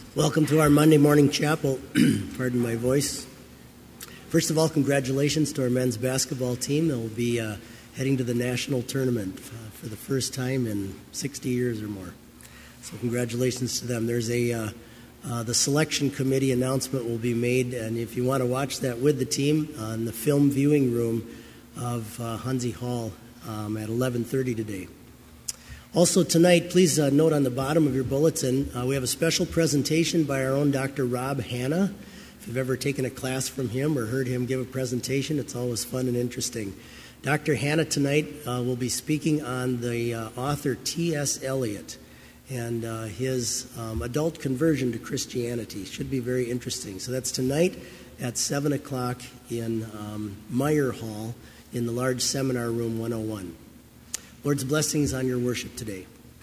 Welcome to our Monday morning chapel. Pardon my voice. First of all, congratulations to our men's basketball team. They'll be heading to the national tournament for the first time in 60 years or more. So congratulations to them. There's the selection committee announcement will be made, and if you want to watch that with the team, in the film viewing room of Hunzy Hall at 11:30 today. Also tonight, please note on the bottom of your bulletin, we have a special presentation by our own Dr. Rob Hanna. If you've ever taken a class from him or heard him give a presentation, it's always fun and interesting. Dr. Hanna tonight will be speaking on the author T.S. Eliot and his adult conversion to Christianity. Should be very interesting. So that's tonight at 7 o'clock in Meyer Hall in the large seminar room 101. Lord's blessings on your worship today.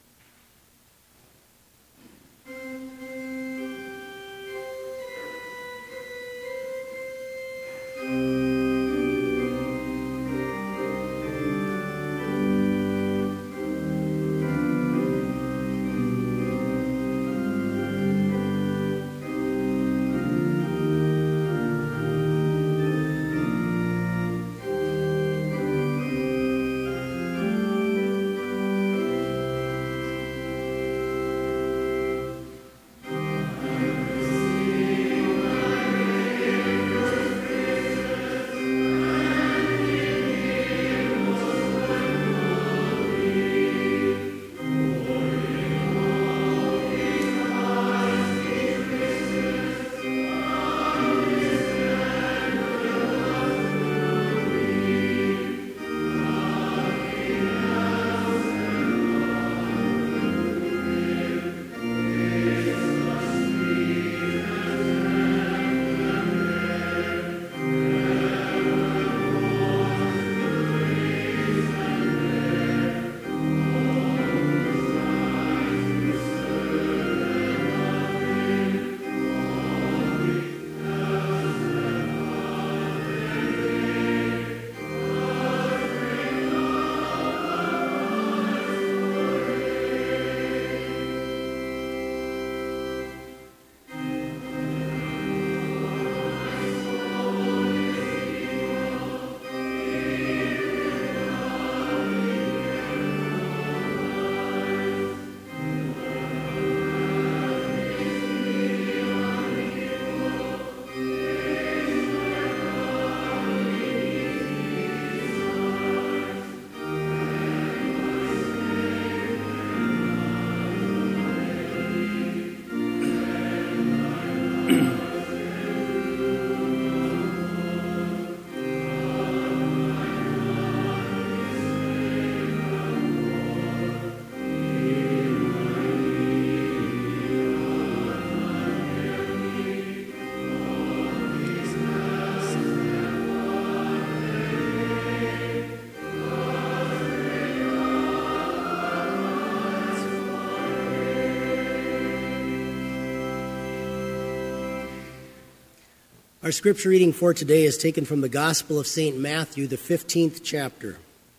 Our scripture reading for today is taken from the Gospel of St. Matthew, the 15th chapter.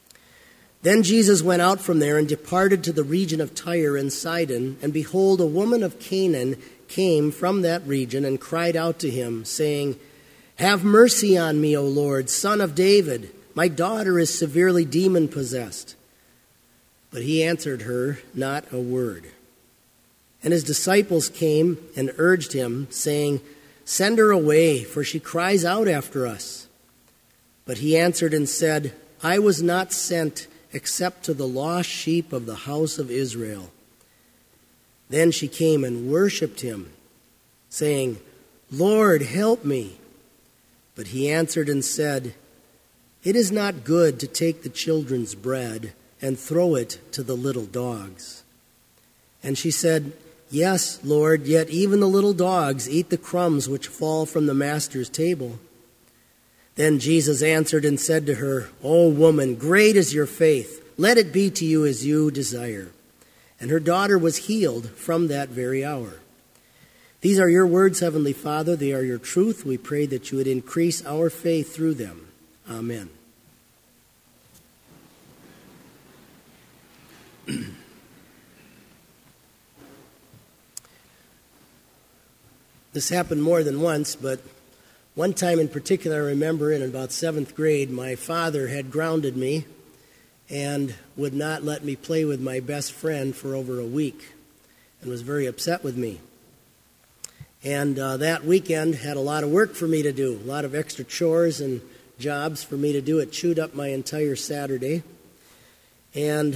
Then Jesus went out from there and departed to the region of Tyre and Sidon, and behold, a woman of Canaan came from that region and cried out to him, saying, "Have mercy on me, O Lord, Son of David. My daughter is severely demon-possessed." But he answered her not a word. And his disciples came and urged him, saying, "Send her away, for she cries out after us." But he answered and said, "I was not sent except to the lost sheep of the house of Israel." Then she came and worshipped him, saying, "Lord, help me." But he answered and said, "It is not good to take the children's bread and throw it to the little dogs." And she said, "Yes, Lord, yet even the little dogs eat the crumbs which fall from the master's table." Then Jesus answered and said to her, "O woman, great is your faith. Let it be to you as you desire." And her daughter was healed from that very hour. These are your words, Heavenly Father. They are your truth. We pray that you would increase our faith through them. Amen. This happened more than once, but one time in particular I remember in about 7th grade, my father had grounded me and would not let me play with my best friend for over a week and was very upset with me. And that weekend had a lot of work for me to do, a lot of extra chores and jobs for me to do. It chewed up my entire Saturday. And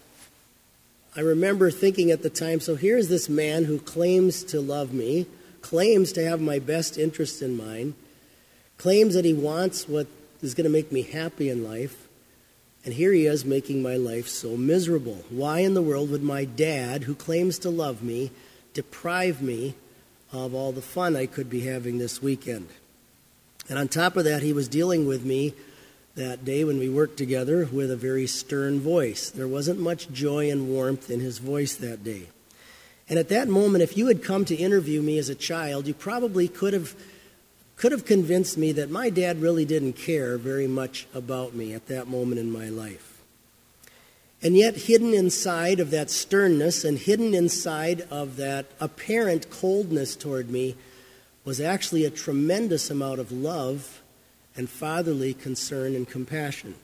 I remember thinking at the time, so here's this man who claims to love me, claims to have my best interest in mind, claims that he wants what is going to make me happy in life, and here he is making my life so miserable. Why in the world would my dad, who claims to love me, deprive me of all the fun I could be having this weekend? And on top of that, he was dealing with me that day when we worked together with a very stern voice. There wasn't much joy and warmth in his voice that day. And at that moment, if you had come to interview me as a child, you probably could have convinced me that my dad really didn't care very much about me at that moment in my life. And yet, hidden inside of that sternness and hidden inside of that apparent coldness toward me was actually a tremendous amount of love and fatherly concern and compassion.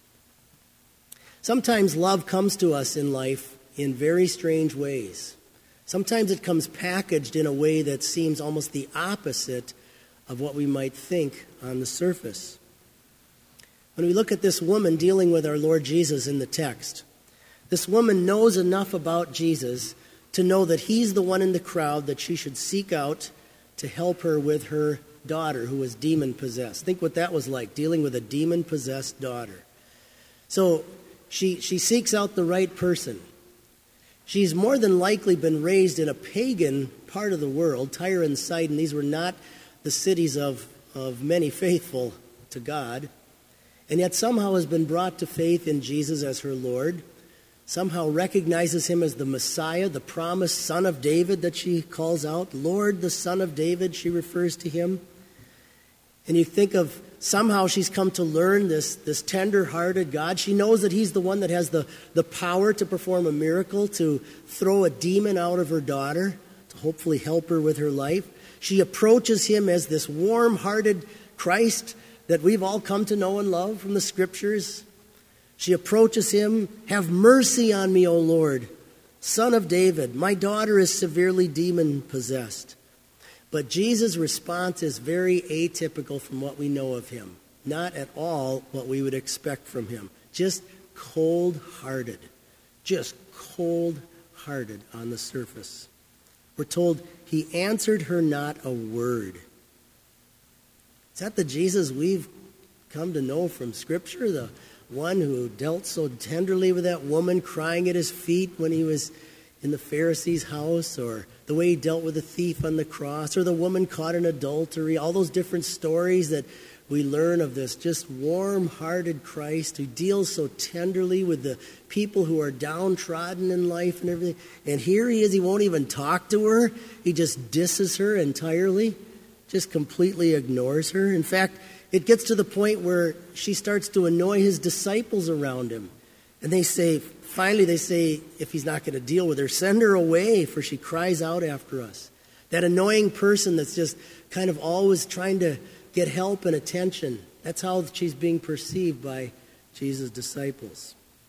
Sometimes love comes to us in life in very strange ways. Sometimes it comes packaged in a way that seems almost the opposite of what we might think on the surface. When we look at this woman dealing with our Lord Jesus in the text, this woman knows enough about Jesus to know that he's the one in the crowd that she should seek out to help her with her daughter who was demon-possessed. Think what that was like, dealing with a demon-possessed daughter. So she seeks out the right person. She's more than likely been raised in a pagan part of the world. Tyre and Sidon, these were not the cities of many faithful to God, and yet somehow has been brought to faith in Jesus as her Lord, somehow recognizes him as the Messiah, the promised Son of David that she calls out. Lord, the Son of David, she refers to him. And you think of somehow she's come to learn this tender-hearted God. She knows that he's the one that has the power to perform a miracle, to throw a demon out of her daughter, to hopefully help her with her life. She approaches him as this warm-hearted Christ that we've all come to know and love from the Scriptures. She approaches him, have mercy on me, O Lord, Son of David. My daughter is severely demon-possessed. But Jesus' response is very atypical from what we know of him. Not at all what we would expect from him. Just cold-hearted. Just cold-hearted on the surface. We're told he answered her not a word. Is that the Jesus we've come to know from Scripture? The one who dealt so tenderly with that woman crying at his feet when he was in the Pharisee's house, or the way he dealt with the thief on the cross, or the woman caught in adultery, all those different stories that we learn of this just warm-hearted Christ who deals so tenderly with the people who are downtrodden in life and everything. And here he is, he won't even talk to her. He just disses her entirely, just completely ignores her. In fact, it gets to the point where she starts to annoy his disciples around him. And finally they say, if he's not going to deal with her, send her away, for she cries out after us. That annoying person that's just kind of always trying to get help and attention. That's how she's being perceived by Jesus' disciples.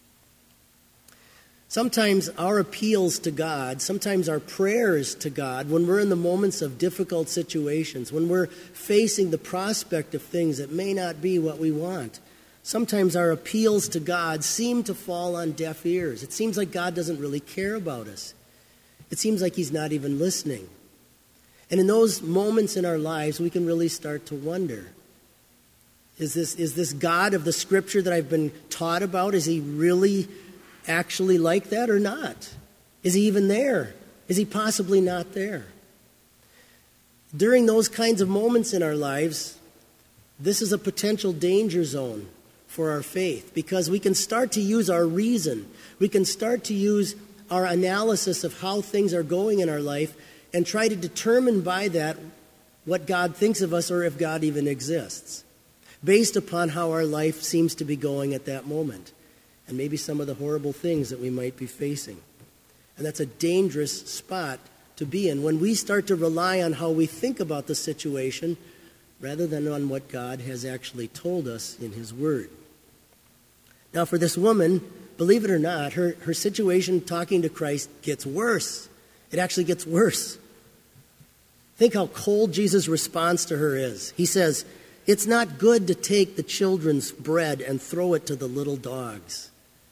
Sometimes our appeals to God, sometimes our prayers to God, when we're in the moments of difficult situations, when we're facing the prospect of things that may not be what we want, sometimes our appeals to God seem to fall on deaf ears. It seems like God doesn't really care about us. It seems like he's not even listening. And in those moments in our lives, we can really start to wonder, is this God of the Scripture that I've been taught about, is he really actually like that or not? Is he even there? Is he possibly not there? During those kinds of moments in our lives, this is a potential danger zone for our faith, because we can start to use our reason. We can start to use our analysis of how things are going in our life and try to determine by that what God thinks of us, or if God even exists, based upon how our life seems to be going at that moment, and maybe some of the horrible things that we might be facing. And that's a dangerous spot to be in, when we start to rely on how we think about the situation rather than on what God has actually told us in his word. Now, for this woman, believe it or not, her situation talking to Christ gets worse. It actually gets worse. Think how cold Jesus' response to her is. He says, "It's not good to take the children's bread and throw it to the little dogs."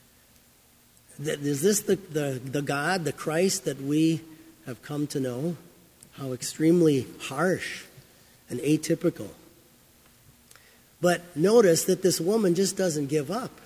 Is this the God, the Christ that we have come to know? How extremely harsh and atypical. But notice that this woman just doesn't give up.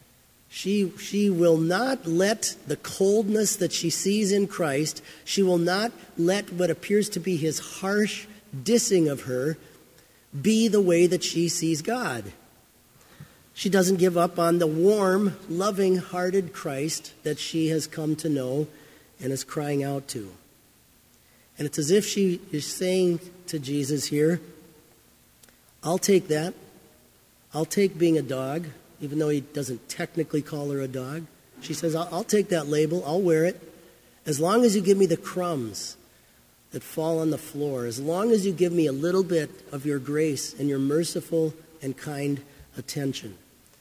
She will not let the coldness that she sees in Christ, she will not let what appears to be his harsh dissing of her be the way that she sees God. She doesn't give up on the warm, loving-hearted Christ that she has come to know and is crying out to. And it's as if she is saying to Jesus here, "I'll take that. I'll take being a dog," even though he doesn't technically call her a dog. She says, I'll take that label. I'll wear it. As long as you give me the crumbs that fall on the floor, as long as you give me a little bit of your grace and your merciful and kind attention.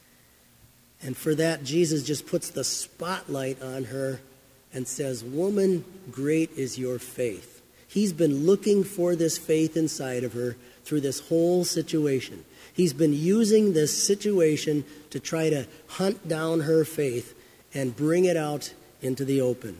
And for that, Jesus just puts the spotlight on her and says, "Woman, great is your faith." He's been looking for this faith inside of her through this whole situation. He's been using this situation to try to hunt down her faith and bring it out into the open.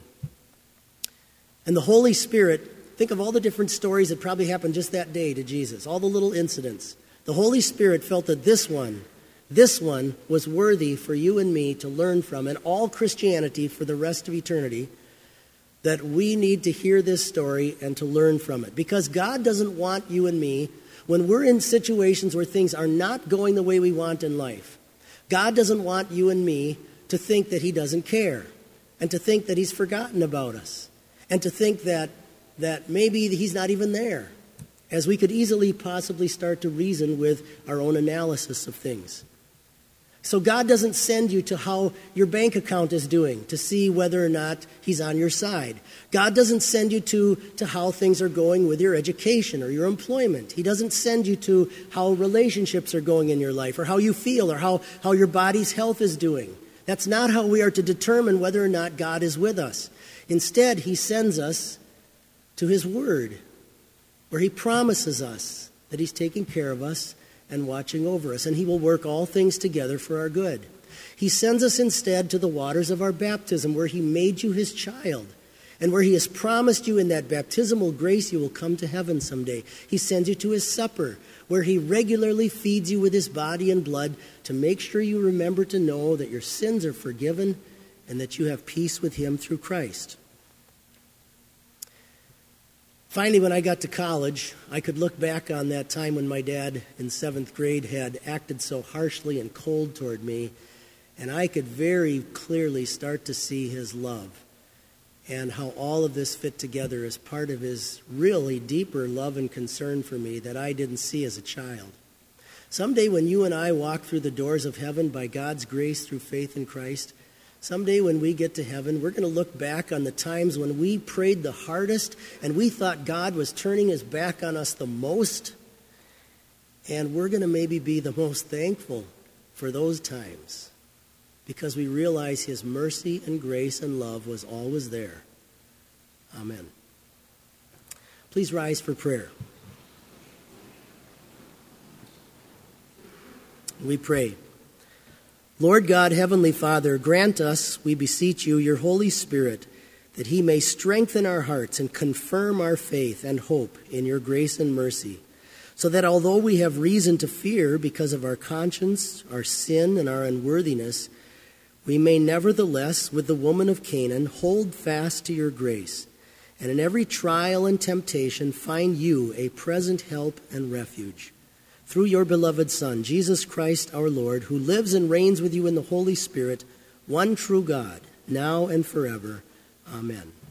And the Holy Spirit, think of all the different stories that probably happened just that day to Jesus, all the little incidents. The Holy Spirit felt that this one was worthy for you and me to learn from, and all Christianity for the rest of eternity, that we need to hear this story and to learn from it. Because God doesn't want you and me, when we're in situations where things are not going the way we want in life, God doesn't want you and me to think that he doesn't care, and to think that he's forgotten about us, and to think that maybe he's not even there, as we could easily possibly start to reason with our own analysis of things. So God doesn't send you to how your bank account is doing to see whether or not he's on your side. God doesn't send you to how things are going with your education or your employment. He doesn't send you to how relationships are going in your life or how you feel or how your body's health is doing. That's not how we are to determine whether or not God is with us. Instead, he sends us to his word, where he promises us that he's taking care of us and watching over us, and he will work all things together for our good. He sends us instead to the waters of our baptism, where he made you his child, and where he has promised you in that baptismal grace you will come to heaven someday. He sends you to his supper, where he regularly feeds you with his body and blood to make sure you remember to know that your sins are forgiven and that you have peace with him through Christ. Finally, when I got to college, I could look back on that time when my dad in 7th grade had acted so harshly and cold toward me, and I could very clearly start to see his love and how all of this fit together as part of his really deeper love and concern for me that I didn't see as a child. Someday when you and I walk through the doors of heaven by God's grace through faith in Christ, someday when we get to heaven, we're going to look back on the times when we prayed the hardest and we thought God was turning his back on us the most. And we're going to maybe be the most thankful for those times because we realize his mercy and grace and love was always there. Amen. Please rise for prayer. We pray. Lord God, Heavenly Father, grant us, we beseech you, your Holy Spirit, that he may strengthen our hearts and confirm our faith and hope in your grace and mercy, so that although we have reason to fear because of our conscience, our sin, and our unworthiness, we may nevertheless, with the woman of Canaan, hold fast to your grace, and in every trial and temptation find you a present help and refuge. Through your beloved Son, Jesus Christ our Lord, who lives and reigns with you in the Holy Spirit, one true God, now and forever. Amen.